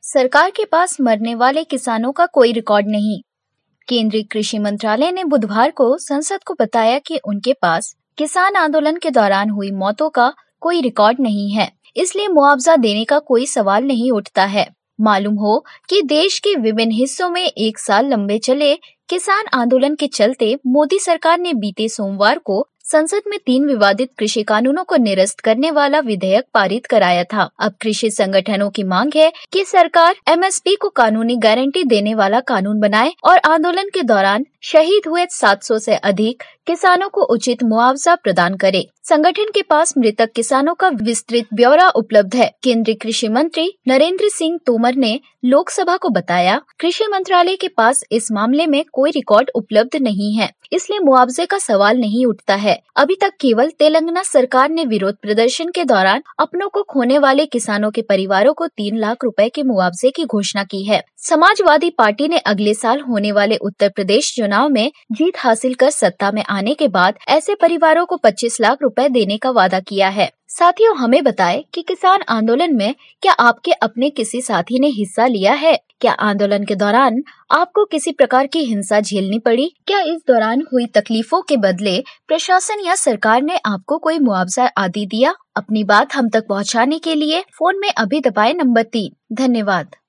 सरकार के पास मरने वाले किसानों का कोई रिकॉर्ड नहीं। केंद्रीय कृषि मंत्रालय ने बुधवार को संसद को बताया कि उनके पास किसान आंदोलन के दौरान हुई मौतों का कोई रिकॉर्ड नहीं है, इसलिए मुआवजा देने का कोई सवाल नहीं उठता है। मालूम हो कि देश के विभिन्न हिस्सों में एक साल लंबे चले किसान आंदोलन के चलते मोदी सरकार ने बीते सोमवार को संसद में 3 विवादित कृषि कानूनों को निरस्त करने वाला विधेयक पारित कराया था। अब कृषि संगठनों की मांग है कि सरकार एमएसपी को कानूनी गारंटी देने वाला कानून बनाए और आंदोलन के दौरान शहीद हुए 700 से अधिक किसानों को उचित मुआवजा प्रदान करे। संगठन के पास मृतक किसानों का विस्तृत ब्यौरा उपलब्ध है। केंद्रीय कृषि मंत्री नरेंद्र सिंह तोमर ने लोकसभा को बताया, कृषि मंत्रालय के पास इस मामले में कोई रिकॉर्ड उपलब्ध नहीं है, इसलिए मुआवजे का सवाल नहीं उठता है। अभी तक केवल तेलंगाना सरकार ने विरोध प्रदर्शन के दौरान अपनों को खोने वाले किसानों के परिवारों को 3 लाख रुपए के मुआवजे की घोषणा की है। समाजवादी पार्टी ने अगले साल होने वाले उत्तर प्रदेश चुनाव में जीत हासिल कर सत्ता में आने के बाद ऐसे परिवारों को 25 लाख रुपए देने का वादा किया है। साथियों, हमें बताएं कि किसान आंदोलन में क्या आपके अपने किसी साथी ने हिस्सा लिया है? क्या आंदोलन के दौरान आपको किसी प्रकार की हिंसा झेलनी पड़ी? क्या इस दौरान हुई तकलीफों के बदले प्रशासन या सरकार ने आपको कोई मुआवजा आदि दिया? अपनी बात हम तक पहुंचाने के लिए फोन में अभी दबाएं नंबर 3। धन्यवाद।